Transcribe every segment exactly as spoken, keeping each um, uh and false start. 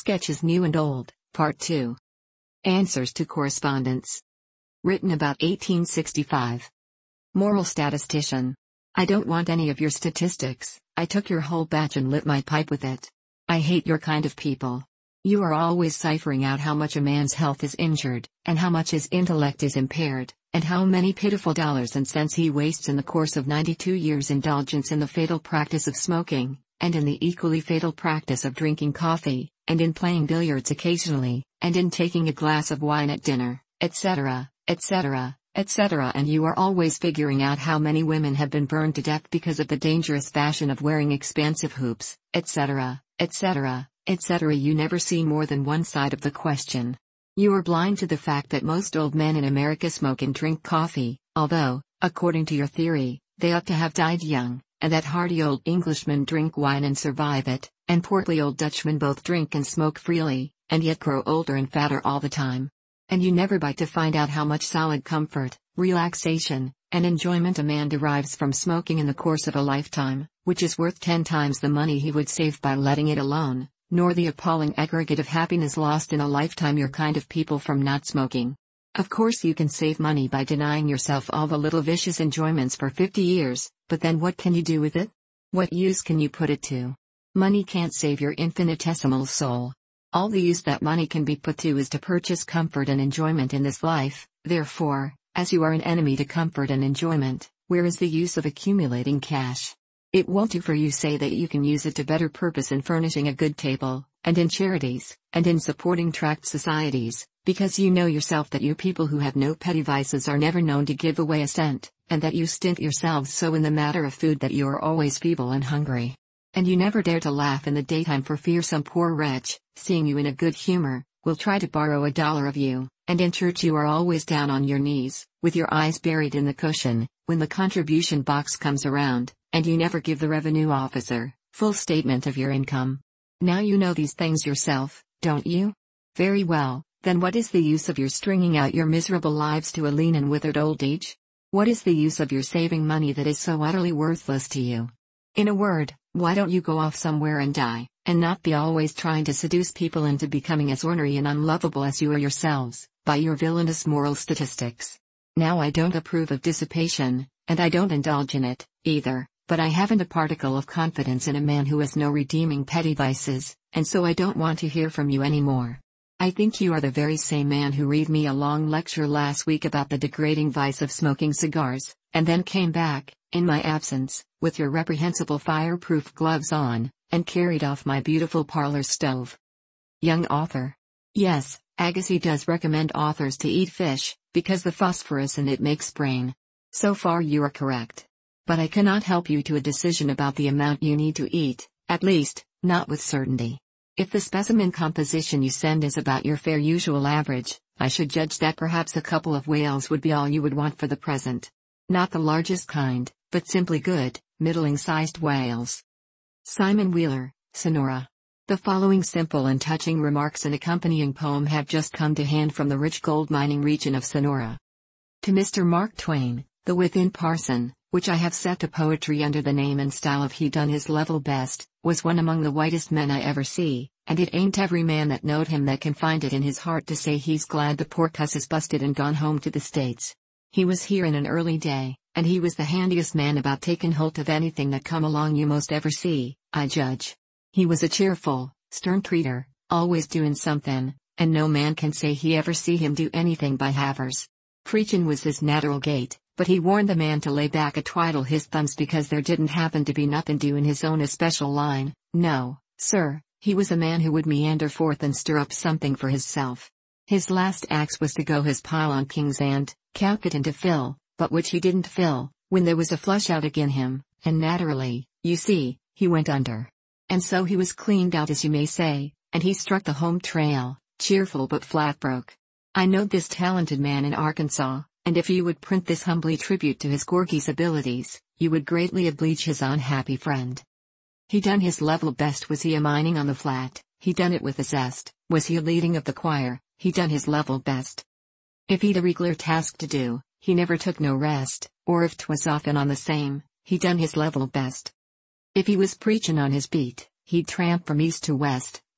Sketches New and Old, Part two. Answers to Correspondence. Written about eighteen sixty-five. Moral statistician. I don't want any of your statistics. I took your whole batch and lit my pipe with it. I hate your kind of people. You are always ciphering out how much a man's health is injured, and how much his intellect is impaired, and how many pitiful dollars and cents he wastes in the course of ninety-two years' indulgence in the fatal practice of smoking, and in the equally fatal practice of drinking coffee, and in playing billiards occasionally, and in taking a glass of wine at dinner, et cetera, et cetera, et cetera. And you are always figuring out how many women have been burned to death because of the dangerous fashion of wearing expansive hoops, et cetera, et cetera, et cetera. You never see more than one side of the question. You are blind to the fact that most old men in America smoke and drink coffee, although, according to your theory, they ought to have died young, and that hardy old Englishmen drink wine and survive it, and portly old Dutchmen both drink and smoke freely, and yet grow older and fatter all the time. And you never bite to find out how much solid comfort, relaxation, and enjoyment a man derives from smoking in the course of a lifetime, which is worth ten times the money he would save by letting it alone, nor the appalling aggregate of happiness lost in a lifetime your kind of people from not smoking. Of course you can save money by denying yourself all the little vicious enjoyments for fifty years, but then what can you do with it? What use can you put it to? Money can't save your infinitesimal soul. All the use that money can be put to is to purchase comfort and enjoyment in this life. Therefore, as you are an enemy to comfort and enjoyment, where is the use of accumulating cash? It won't do for you say that you can use it to better purpose in furnishing a good table, and in charities, and in supporting tract societies, because you know yourself that you people who have no petty vices are never known to give away a cent, and that you stint yourselves so in the matter of food that you are always feeble and hungry. And you never dare to laugh in the daytime for fear some poor wretch, seeing you in a good humor, will try to borrow a dollar of you, and in church you are always down on your knees, with your eyes buried in the cushion, when the contribution box comes around, and you never give the revenue officer full statement of your income. Now you know these things yourself, don't you? Very well, then what is the use of your stringing out your miserable lives to a lean and withered old age? What is the use of your saving money that is so utterly worthless to you? In a word, why don't you go off somewhere and die, and not be always trying to seduce people into becoming as ornery and unlovable as you are yourselves, by your villainous moral statistics? Now I don't approve of dissipation, and I don't indulge in it, either, but I haven't a particle of confidence in a man who has no redeeming petty vices, and so I don't want to hear from you any more. I think you are the very same man who read me a long lecture last week about the degrading vice of smoking cigars, and then came back, in my absence, with your reprehensible fireproof gloves on, and carried off my beautiful parlor stove. Young author. Yes, Agassiz does recommend authors to eat fish, because the phosphorus in it makes brain. So far you are correct. But I cannot help you to a decision about the amount you need to eat, at least, not with certainty. If the specimen composition you send is about your fair usual average, I should judge that perhaps a couple of whales would be all you would want for the present. Not the largest kind, but simply good, middling-sized whales. Simon Wheeler, Sonora. The following simple and touching remarks and accompanying poem have just come to hand from the rich gold mining region of Sonora. To Mister Mark Twain, the Within Parson, which I have set to poetry under the name and style of He Done His Level Best, was one among the whitest men I ever see, and it ain't every man that knowed him that can find it in his heart to say he's glad the poor cuss is busted and gone home to the States. He was here in an early day, and he was the handiest man about takin' holt of anything that come along you most ever see, I judge. He was a cheerful, stern treater, always doin' somethin', and no man can say he ever see him do anything by havers. Preachin' was his natural gait, but he warned the man to lay back a twiddle his thumbs because there didn't happen to be nothin' due in his own especial line. No, sir, he was a man who would meander forth and stir up something for hisself. His last acts was to go his pile on King's and Calcutta to fill, but which he didn't fill, when there was a flush out agin him, and naturally, you see, he went under. And so he was cleaned out as you may say, and he struck the home trail, cheerful but flat broke. I knowed this talented man in Arkansas, and if you would print this humbly tribute to his Gorky's abilities, you would greatly oblige his unhappy friend. He done his level best. Was he a mining on the flat? He done it with a zest. Was he a leading of the choir? He done his level best. If he'd a reg'lar task to do, he never took no rest, or if 'twas often on the same, he done his level best. If he was preachin' on his beat, he'd tramp from east to west,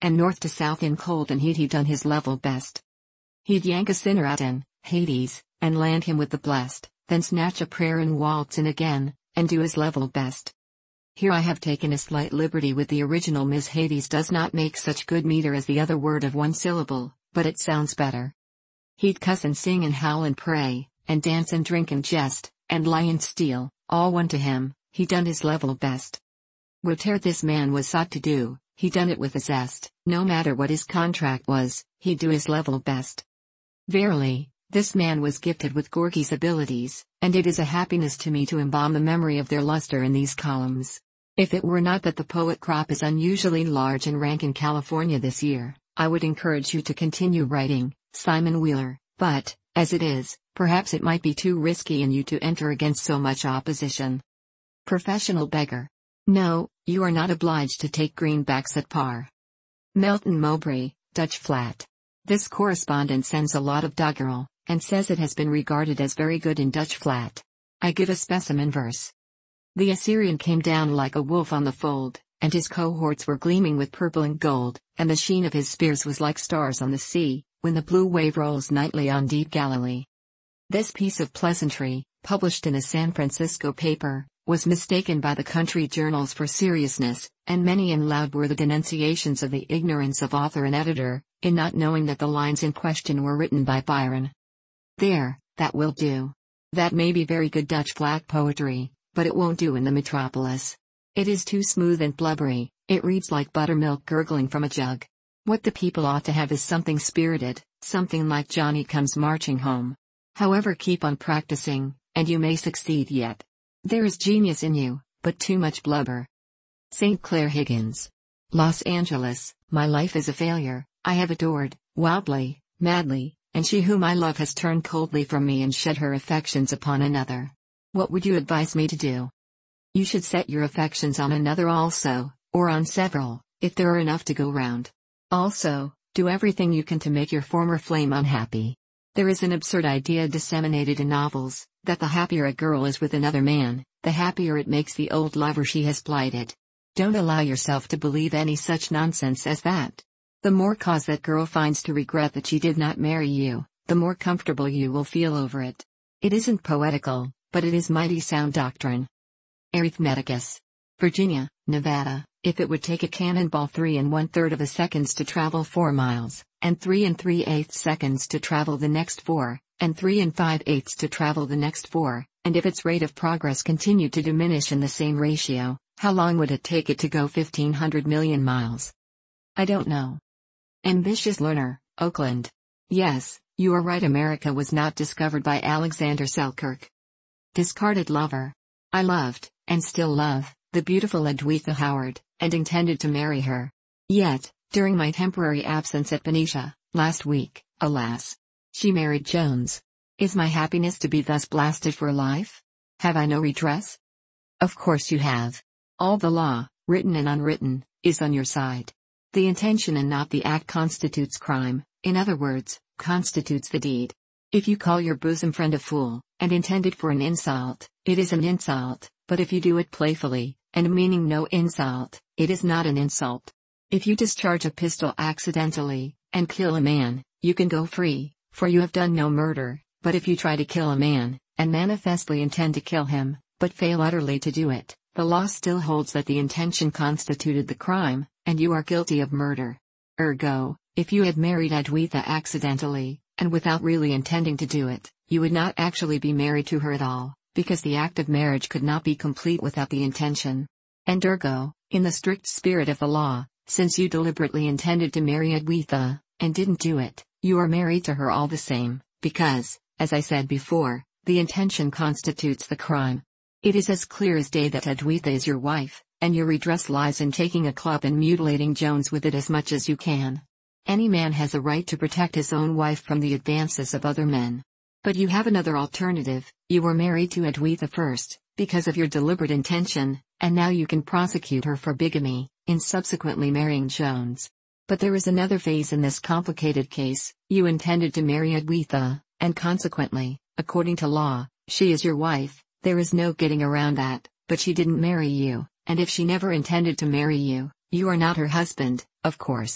and north to south in cold and heat he'd done his level best. He'd yank a sinner out in Hades, and land him with the blessed, then snatch a prayer and waltz in again, and do his level best. Here I have taken a slight liberty with the original. Miss Hades does not make such good meter as the other word of one syllable, but it sounds better. He'd cuss and sing and howl and pray, and dance and drink and jest, and lie and steal, all one to him, he done his level best. Whate'er this man was sought to do, he done it with a zest, no matter what his contract was, he'd do his level best. Verily, this man was gifted with Gorky's abilities, and it is a happiness to me to embalm the memory of their luster in these columns. If it were not that the poet crop is unusually large and rank in California this year, I would encourage you to continue writing, Simon Wheeler, but, as it is, perhaps it might be too risky in you to enter against so much opposition. Professional beggar. No, you are not obliged to take greenbacks at par. Melton Mowbray, Dutch Flat. This correspondent sends a lot of doggerel, and says it has been regarded as very good in Dutch Flat. I give a specimen verse. The Assyrian came down like a wolf on the fold, and his cohorts were gleaming with purple and gold, and the sheen of his spears was like stars on the sea, when the blue wave rolls nightly on deep Galilee. This piece of pleasantry, published in a San Francisco paper, was mistaken by the country journals for seriousness, and many and loud were the denunciations of the ignorance of author and editor, in not knowing that the lines in question were written by Byron. There, that will do. That may be very good Dutch Flat poetry, but it won't do in the metropolis. It is too smooth and blubbery, it reads like buttermilk gurgling from a jug. What the people ought to have is something spirited, something like Johnny Comes Marching Home. However, keep on practicing, and you may succeed yet. There is genius in you, but too much blubber. Saint Clair Higgins. Los Angeles, my life is a failure. I have adored, wildly, madly, and she whom I love has turned coldly from me and shed her affections upon another. What would you advise me to do? You should set your affections on another also, or on several, if there are enough to go round. Also, do everything you can to make your former flame unhappy. There is an absurd idea disseminated in novels, that the happier a girl is with another man, the happier it makes the old lover she has blighted. Don't allow yourself to believe any such nonsense as that. The more cause that girl finds to regret that she did not marry you, the more comfortable you will feel over it. It isn't poetical, but it is mighty sound doctrine. Arithmeticus. Virginia, Nevada, if it would take a cannonball three and one-third of a seconds to travel four miles, and three and three-eighths seconds to travel the next four, and three and five-eighths to travel the next four, and if its rate of progress continued to diminish in the same ratio, how long would it take it to go fifteen hundred million miles? I don't know. Ambitious Learner, Oakland. Yes, you are right, America was not discovered by Alexander Selkirk. Discarded Lover. I loved, and still love, the beautiful Edwitha Howard, and intended to marry her. Yet, during my temporary absence at Benicia, last week, alas, she married Jones. Is my happiness to be thus blasted for life? Have I no redress? Of course you have. All the law, written and unwritten, is on your side. The intention and not the act constitutes crime, in other words, constitutes the deed. If you call your bosom friend a fool, and intend it for an insult, it is an insult, but if you do it playfully, and meaning no insult, it is not an insult. If you discharge a pistol accidentally, and kill a man, you can go free, for you have done no murder, but if you try to kill a man, and manifestly intend to kill him, but fail utterly to do it, the law still holds that the intention constituted the crime, and you are guilty of murder. Ergo, if you had married Edwitha accidentally, and without really intending to do it, you would not actually be married to her at all, because the act of marriage could not be complete without the intention. And ergo, in the strict spirit of the law, since you deliberately intended to marry Edwitha, and didn't do it, you are married to her all the same, because, as I said before, the intention constitutes the crime. It is as clear as day that Edwitha is your wife, and your redress lies in taking a club and mutilating Jones with it as much as you can. Any man has a right to protect his own wife from the advances of other men. But you have another alternative. You were married to Edwitha first, because of your deliberate intention, and now you can prosecute her for bigamy, in subsequently marrying Jones. But there is another phase in this complicated case. You intended to marry Edwitha, and consequently, according to law, she is your wife. There is no getting around that, but she didn't marry you, and if she never intended to marry you, you are not her husband, of course.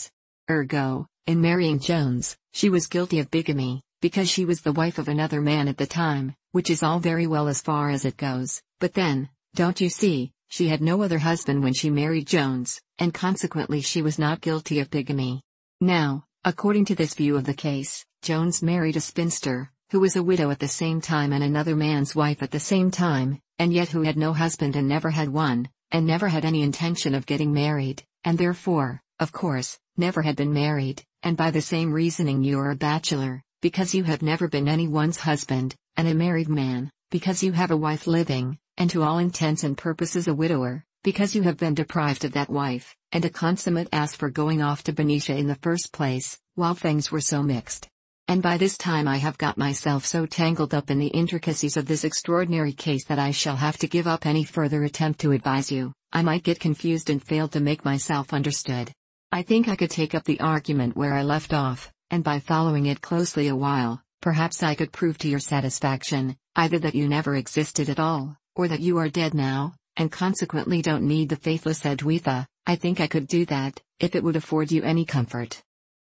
Ergo, in marrying Jones, she was guilty of bigamy, because she was the wife of another man at the time, which is all very well as far as it goes, but then, don't you see, she had no other husband when she married Jones, and consequently she was not guilty of bigamy. Now, according to this view of the case, Jones married a spinster, who was a widow at the same time and another man's wife at the same time, and yet who had no husband and never had one, and never had any intention of getting married, and therefore, of course, never had been married, and by the same reasoning you are a bachelor, because you have never been anyone's husband, and a married man, because you have a wife living, and to all intents and purposes a widower, because you have been deprived of that wife, and a consummate ass for going off to Benicia in the first place, while things were so mixed. And by this time I have got myself so tangled up in the intricacies of this extraordinary case that I shall have to give up any further attempt to advise you. I might get confused and fail to make myself understood. I think I could take up the argument where I left off, and by following it closely a while, perhaps I could prove to your satisfaction, either that you never existed at all, or that you are dead now, and consequently don't need the faithless Edwitha. I think I could do that, if it would afford you any comfort.